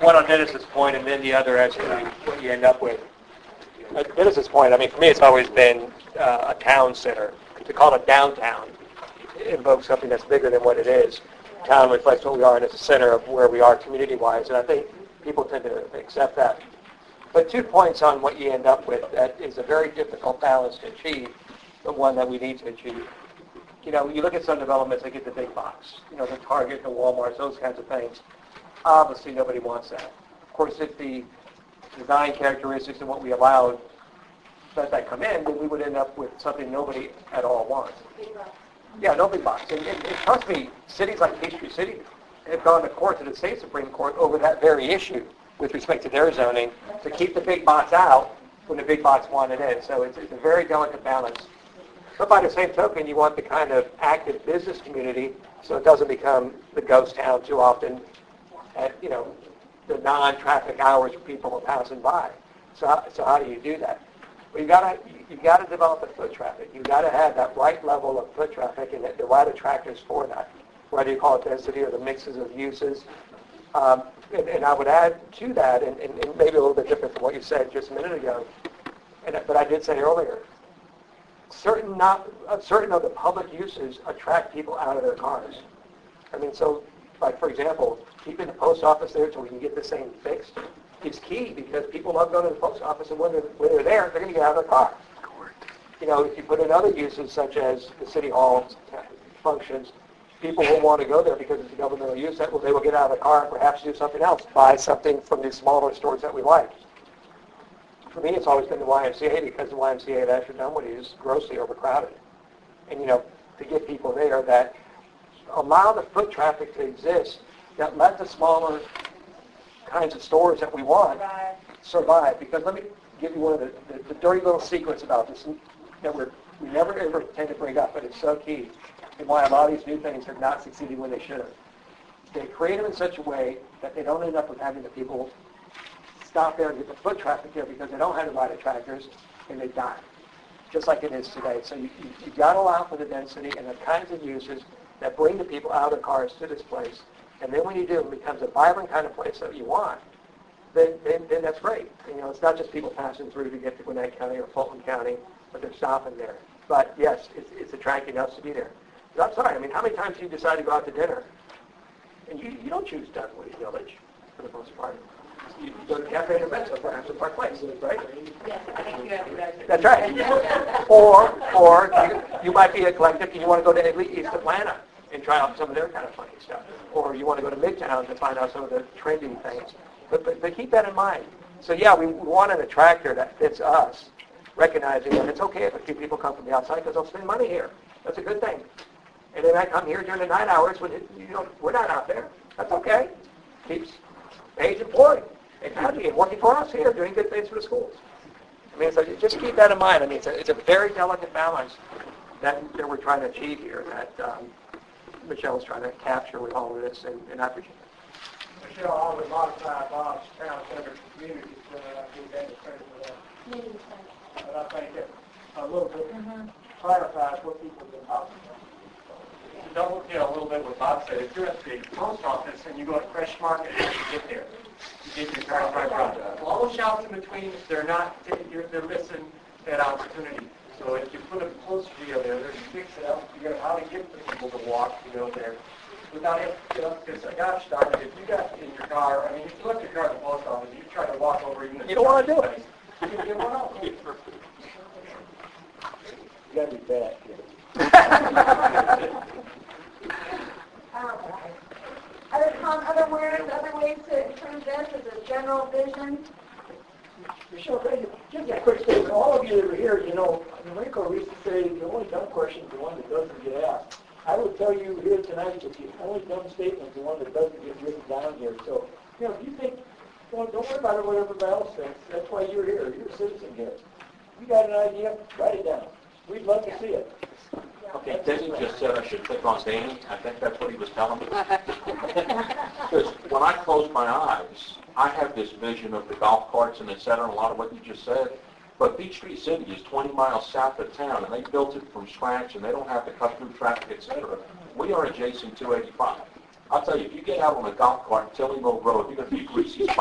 one on Dennis's point, and then the other as to what you end up with. At Dennis's point, I mean, for me, it's always been a town center. To call it downtown invokes something that's bigger than what it is. Town reflects what we are, and it's the center of where we are community-wise, and I think people tend to accept that. But 2 points on what you end up with that is a very difficult balance to achieve, but one that we need to achieve. You know, you look at some developments, they get the big box, you know, the Target, the Walmarts, those kinds of things. Obviously, nobody wants that. Of course, if the design characteristics and what we allowed let that come in, then we would end up with something nobody at all wants. Yeah, no big box. And trust me, cities like Peachtree City have gone to court, to the state Supreme Court, over that very issue with respect to their zoning, to keep the big box out when the big box wanted in. So it's a very delicate balance. But by the same token, you want the kind of active business community so it doesn't become the ghost town too often at, you know, the non-traffic hours where people are passing by. So how do you do that? Well, you got to develop the foot traffic. You got to have that right level of foot traffic and the right attractors for that, whether you call it density or the mixes of uses. And I would add to that, and maybe a little bit different from what you said just a minute ago, but I did say earlier, certain of the public uses attract people out of their cars. I mean, so, like, for example, keeping the post office there so we can get this thing fixed is key, because people love going to the post office, and when they're there, they're going to get out of their car. You know, if you put in other uses such as the city hall functions, people will want to go there because it's a governmental use. That they will get out of the car and perhaps do something else, buy something from these smaller stores that we like. For me, it's always been the YMCA, because the YMCA at Ashford Dunwoody is grossly overcrowded. And, you know, to get people there that allow the foot traffic to exist, that let the smaller kinds of stores that we want survive. Because let me give you one of the dirty little secrets about this that we never ever tend to bring up, but it's so key, and why a lot of these new things have not succeeded when they should have. They create them in such a way that they don't end up with having the people stop there and get the foot traffic there because they don't have the right attractors, and they die, just like it is today. So you got to allow for the density and the kinds of uses that bring the people out of their cars to this place. And then when you do, it becomes a vibrant kind of place that you want, then that's great. And, you know, it's not just people passing through to get to Gwinnett County or Fulton County, but they're stopping there. But, yes, it's attracting us to be there. I'm sorry, I mean, how many times do you decide to go out to dinner? And you don't choose Dunwoody Village, for the most part. You go to Cafe Intermezzo, perhaps at Park Place, right? Yes, I think you have that. That's right. Or you might be eclectic and you want to go to East Atlanta and try out some of their kind of funny stuff. Or you want to go to Midtown to find out some of the trending things. But keep that in mind. So, yeah, we want an attractor that fits us, recognizing that it's okay if a few people come from the outside because they'll spend money here. That's a good thing. And they might come here during the night hours when, you know, we're not out there. That's okay. Keeps Paige employed and happy and working for us here, doing good things for the schools. I mean, so just keep that in mind. I mean, it's a very delicate balance that we're trying to achieve here, that Michelle's trying to capture with all of this, and I appreciate it. Michelle, all the modified Bob's town center communities, I give that the credit for that. But I think it a little bit clarifies what people have been talking about. To double a little bit what Bob said, if you're at the post office and you go to Fresh Market and you get there, you get your car right front. All those shops in between, they're missing that opportunity. So if you put a post video there, there's fix it up, you know how to get the people to walk, you know, there. Without it, you know, because gosh darn it, if you got in your car, I mean, if you left your car at the post office, you try to walk over even if you don't want to do it. You can get one out. You got to be bad. Other ways to improve this as a general vision? Michelle, just a quick statement. All of you that are here, you know, Marine Corps used to say the only dumb question is the one that doesn't get asked. I will tell you here tonight that the only dumb statement is the one that doesn't get written down here. So, you know, if you think, well, don't worry about it, what everybody else thinks. That's why you're here. You're a citizen here. You got an idea, write it down. We'd love to see it. Okay, Denny just said I should click on Danny. I think that's what he was telling me. Because when I close my eyes, I have this vision of the golf carts and et cetera, and a lot of what you just said. But Peachtree City is 20 miles south of town, and they built it from scratch, and they don't have to cut through traffic, et cetera. We are adjacent to 285. I'll tell you, if you get out on a golf cart in Tilly Mill Road, you're going to be a greasy spot.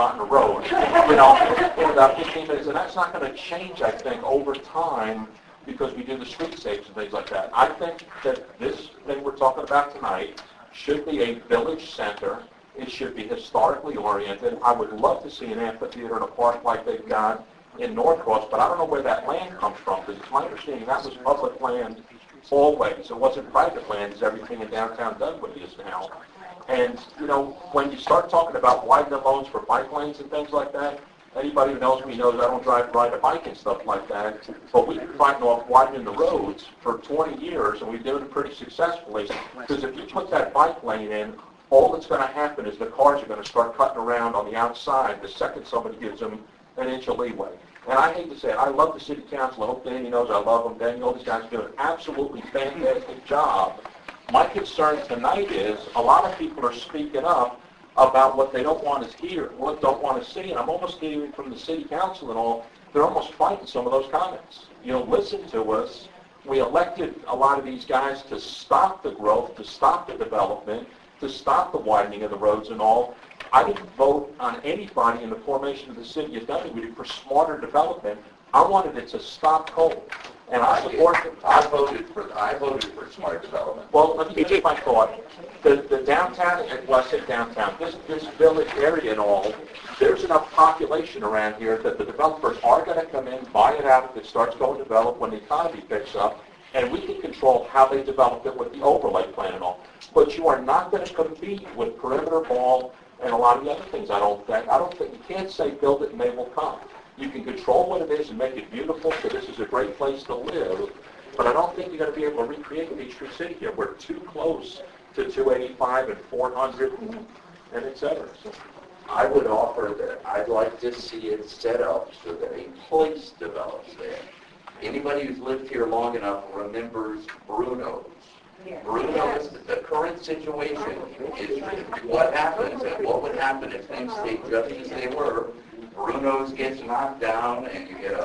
spot in the road, you know, in about 15 minutes. And that's not going to change, I think, over time because we do the streetscapes and things like that. I think that this thing we're talking about tonight should be a village center. It should be historically oriented. I would love to see an amphitheater in a park like they've got in Norcross, but I don't know where that land comes from because it's my understanding that was public land always. It wasn't private land as everything in downtown Dunwoody is now. And, you know, when you start talking about widening the loans for bike lanes and things like that, anybody who knows me knows I don't ride a bike and stuff like that, but we've been fighting off widening the roads for 20 years, and we've done it pretty successfully, because if you put that bike lane in, all that's going to happen is the cars are going to start cutting around on the outside the second somebody gives them an inch of leeway. And I hate to say it, I love the city council. I hope Danny knows I love them. Danny, all these guys do an absolutely fantastic job. My concern tonight is a lot of people are speaking up about what they don't want to hear, what they don't want to see. And I'm almost hearing from the city council and all, they're almost fighting some of those comments. You know, listen to us. We elected a lot of these guys to stop the growth, to stop the development, to stop the widening of the roads and all. I didn't vote on anybody in the formation of the city of Dunwoody for smarter development. I wanted it to stop cold. And I support it. I voted for smart development. Well, let me finish my thought. The downtown, well, I said downtown, this village area and all, there's enough population around here that the developers are going to come in, buy it out if it starts going to develop when the economy picks up, and we can control how they develop it with the overlay plan and all. But you are not going to compete with perimeter mall and a lot of the other things, I don't think. You can't say build it and they will come. You can control what it is and make it beautiful, so this is a great place to live, but I don't think you're going to be able to recreate Peachtree City here. We're too close to 285 and 400 and et cetera. So I would offer that I'd like to see it set up so that a place develops there. Anybody who's lived here long enough remembers Bruno's. Bruno's, the current situation is what happens and what would happen if things stayed just as they were. Bruno's gets knocked down and you get a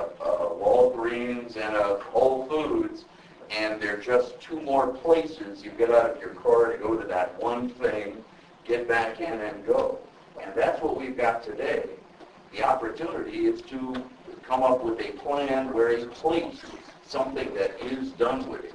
Walgreens and a Whole Foods, and there are just two more places. You get out of your car to go to that one thing, get back in and go. And that's what we've got today. The opportunity is to come up with a plan where a place, something that is Dunwoody.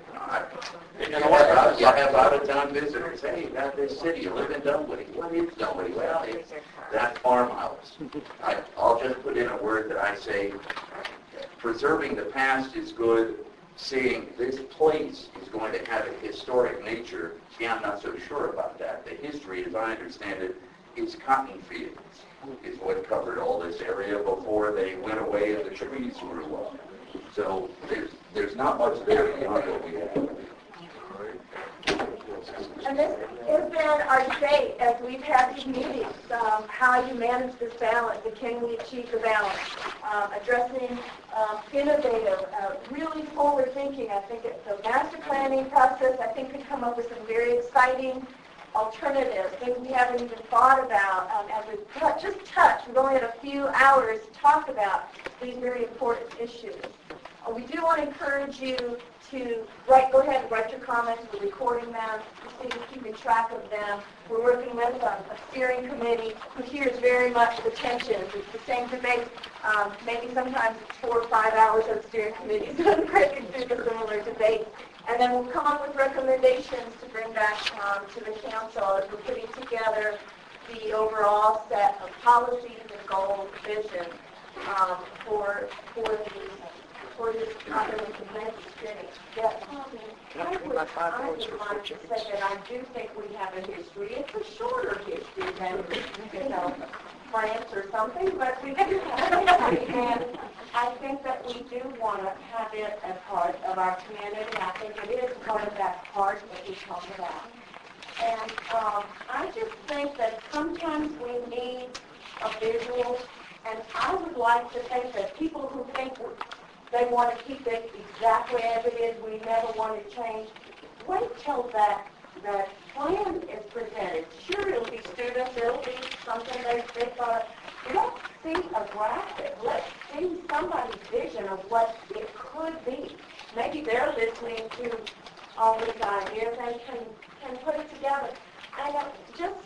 You have out-of-town visitors. Hey, you got this city. You live in Dunwoody. What is Dunwoody? Well, it's that farmhouse. I'll just put in a word that I say, preserving the past is good. Saying this place is going to have a historic nature, yeah, I'm not so sure about that. The history, as I understand it, is cotton fields, is what covered all this area before they went away and the trees grew up. So there's not much there beyond what we have. And this has been our debate as we've had these meetings, how you manage this balance and can we achieve the balance. Addressing innovative, really forward-thinking. I think it's the master planning process, I think, could come up with some very exciting alternatives, things we haven't even thought about as we've just touched. We've only had a few hours to talk about these very important issues. We do want to encourage you to go ahead and write your comments. We're recording them. We're keeping track of them. We're working with a steering committee who hears very much the tensions. It's the same debate. Maybe sometimes it's 4 or 5 hours of steering committees breaking through the similar debates. And then we'll come up with recommendations to bring back to the council as we're putting together the overall set of policies and goals, vision for this comprehensive experience. I would like to say that I do think we have a history. It's a shorter history than, France or something, but we do have a history. And I think that we do want to have it as part of our community. I think it is part of that part that we talk about. And I just think that sometimes we need a visual, and I would like to think that people who think they want to keep it exactly as it is, we never want to change, wait till that plan is presented. Sure, it'll be students, it'll be something they thought. Let's see a graphic. Let's see somebody's vision of what it could be. Maybe they're listening to all these ideas and can put it together. And just,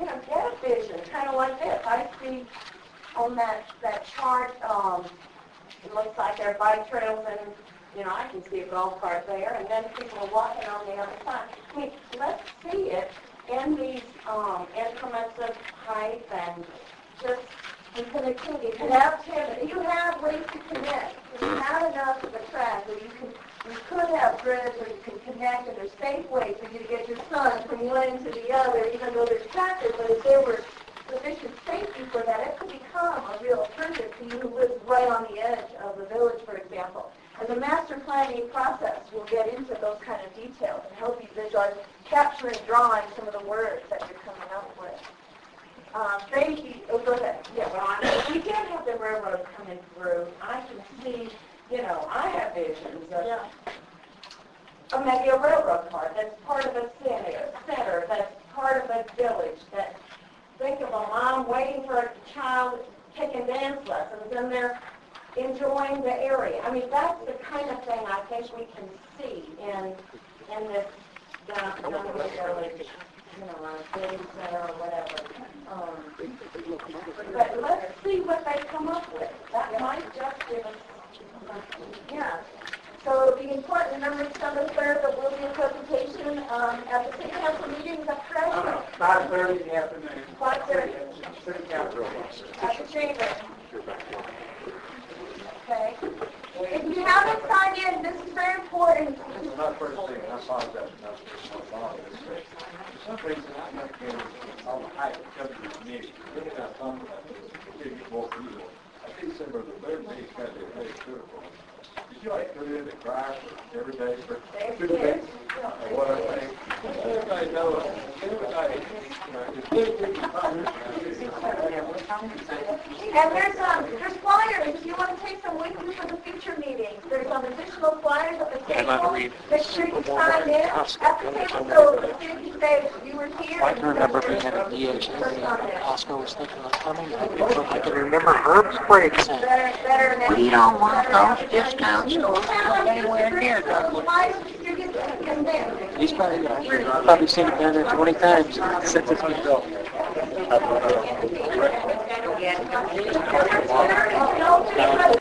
get a vision, kind of like this. I see on that chart, it looks like there are bike trails and, I can see a golf cart there, and then people are walking on the other side. I mean, let's see it in these increments of height and just in connectivity. Connectivity. You have ways to connect. You have enough of a track where you could have grids where you can connect, and there's safe ways for you to get your son from one end to the other, even though there's traffic. But if there were sufficient safety for that, it could become a real alternative to you who lives right on the edge of the village, for example. And the master planning process will get into those kind of details and help you visualize, capture and drawing some of the words that you're coming up with. Go ahead. Yeah, well, we did have the railroad coming through. I can see, I have visions of maybe a railroad car that's part of a center, that's part of a village, that think of a mom waiting for a child taking dance lessons, and they're enjoying the area. I mean, that's the kind of thing I think we can see in this downtown village, city center or whatever. But let's see what they come up with. That might just give us Yeah. So it'll be important. Remember December 3rd, there will be a presentation at the City Council meeting. Is that correct? 5:30 in the afternoon. 5:30 City Council. at the chamber. Okay. If you haven't signed in, this is very important. Not first thing, I apologize. For some reason, I'm not getting all the hype that comes to this meeting. Look at that thumb, I think it's more people. I think December the 3rd meeting is going to be very critical. Did you put in the cry for every day for 2 days? What I think, everybody knows, And there's flyers if you want to take some with you for the future meetings. There's some additional flyers at the table. Make sure you sign in at the table so if you say you were here. I can remember being at a DHA. Oscar was thinking of coming. I can remember Herb's breaks. We don't want those discounts anywhere near He's probably seen it down there 20 times since it's been built. No,